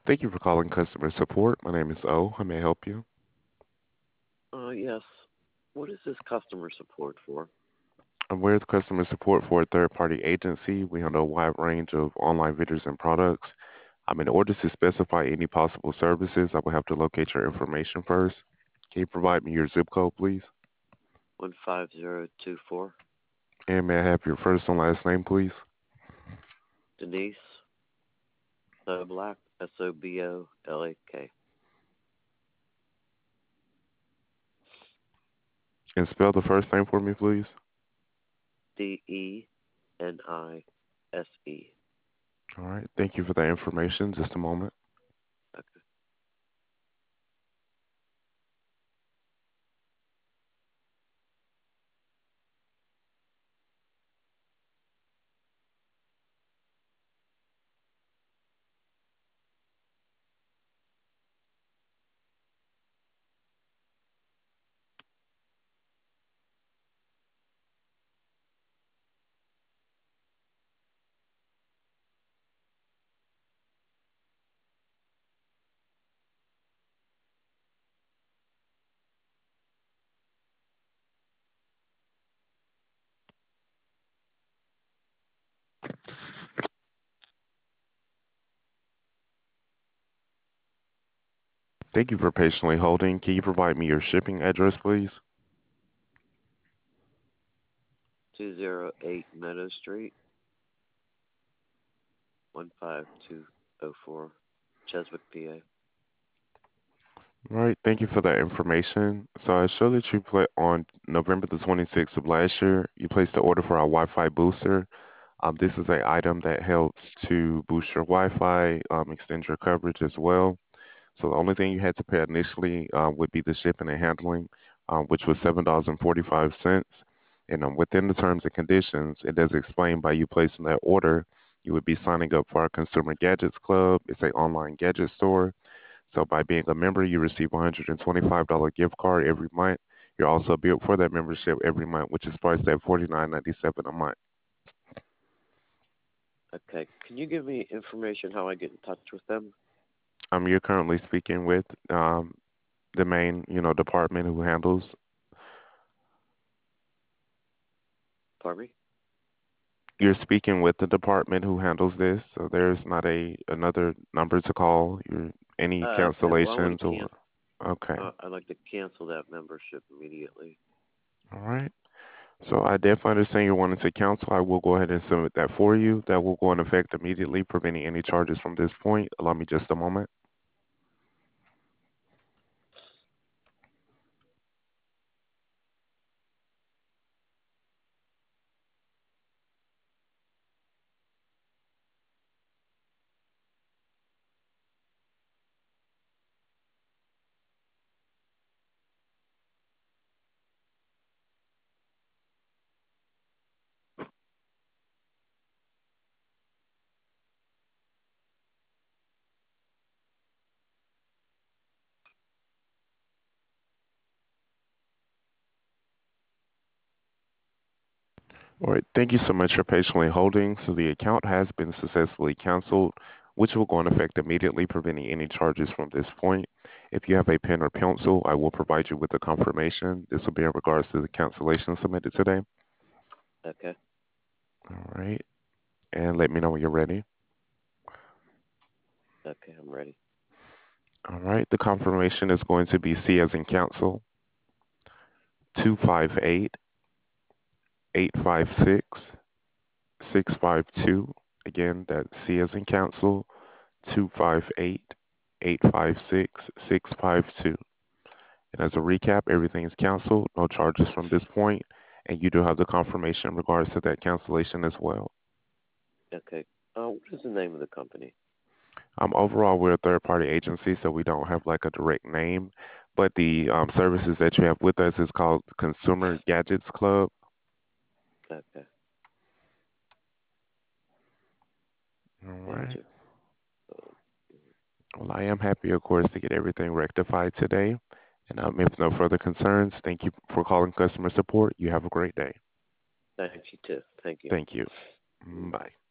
Thank you for calling customer support. My name is O. How may I help you? Yes. What is this customer support for? We're the customer support for a third-party agency. We handle a wide range of online vendors and products. In order to specify any possible services, I will have to locate your information first. Can you provide me your zip code, please? 15024. And may I have your first and last name, please? Denise Soblak, Sobolak. And spell the first name for me, please. Denise. All right. Thank you for that information. Just a moment. Okay. Thank you for patiently holding. Can you provide me your shipping address, please? 208 Meadow Street, 15204, Cheswick, PA. All right, thank you for that information. So I show that you play on November the 26th of last year. You placed the order for our Wi-Fi booster. This is an item that helps to boost your Wi-Fi, extend your coverage as well. So the only thing you had to pay initially would be the shipping and handling, which was $7.45. And within the terms and conditions, it does explain by you placing that order, you would be signing up for our Consumer Gadgets Club. It's an online gadget store. So by being a member, you receive a $125 gift card every month. You're also billed for that membership every month, which is priced at $49.97 a month. Okay. Can you give me information how I get in touch with them? You're currently speaking with the main, department who handles. Pardon me? You're speaking with the department who handles this, so there's not another number to call. Any Okay. Well, I want cancellations to or okay, I'd like to cancel that membership immediately. all right. So I definitely understand you're wanting to cancel. I will go ahead and submit that for you. That will go in effect immediately, preventing any charges from this point. Allow me just a moment. All right, thank you so much for patiently holding. So the account has been successfully canceled, which will go in effect immediately, preventing any charges from this point. If you have a pen or pencil, I will provide you with a confirmation. This will be in regards to the cancellation submitted today. Okay. All right, and let me know when you're ready. Okay. I'm ready. All right, the confirmation is going to be C as in cancel, 258 856 652. Again, that's C as in cancel, 258 856 652. And as a recap, everything is canceled, no charges from this point, and you do have the confirmation in regards to that cancellation as well. Okay. What is the name of the company? Overall, we're a third-party agency, so we don't have like a direct name, but the services that you have with us is called Consumer Gadgets Club. Okay. All And right. Well, I am happy, of course, to get everything rectified today. And if no further concerns, thank you for calling customer support. You have a great day. thank you too. Thank you. Thank you. Bye.